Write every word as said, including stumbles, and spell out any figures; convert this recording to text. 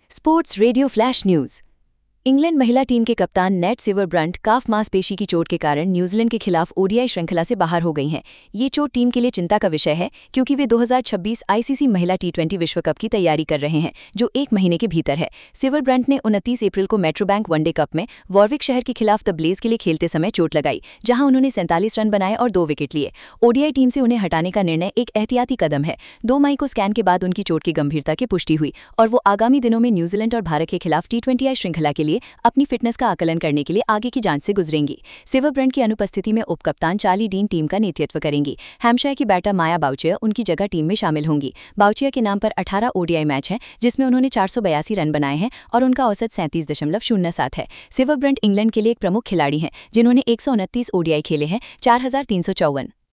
Sports radio flash news. England महिला team के कप्तान नेट सिवरब्रंट काफ मांसपेशी की चोट के कारण न्यूजीलैंड के खिलाफ ओडीआई श्रृंखला से बाहर हो गई हैं। ये चोट टीम के लिए चिंता का विषय है क्योंकि वे दो हज़ार छब्बीस आईसीसी महिला टी ट्वेंटी विश्व कप की तैयारी कर रहे हैं, जो एक महीने के भीतर है। सिवरब्रंट ने उनतीस अप्रैल को मेट्रोबैंक वनडे कप में वॉरविक शहर के खिलाफ द ब्लेज के लिए खेलते समय चोट लगाई, जहां उन्होंने सैंतालीस रन बनाए और दो विकेट लिए। ओडीआई टीम से उन्हें हटाने का निर्णय एक एहतियाती कदम है। दो मई को स्कैन के बाद उनकी चोट की गंभीरता की पुष्टि हुई और वो आगामी दिनों में न्यूजीलैंड और भारत के खिलाफ टी ट्वेंटी आई श्रृंखला के लिए अपनी फिटनेस का आकलन करने के लिए आगे की जांच से गुजरेंगी। सिवरब्रंट की अनुपस्थिति में उपकप्तान चार्ली डीन टीम का नेतृत्व करेंगी। हैम्पशायर की बैटर माया बाउचिया उनकी जगह टीम में शामिल होंगी। बाउचिया के नाम पर अठारह ओडीआई मैच हैं, जिसमें उन्होंने चार सौ बयासी रन बनाए हैं और उनका औसत सैंतीस दशमलव शून्य सात है। सिवरब्रंट इंग्लैंड के लिए एक प्रमुख खिलाड़ी हैं, जिन्होंने एक सौ उनतीस ओडीआई खेले हैं, चार हजार तीन सौ चौवन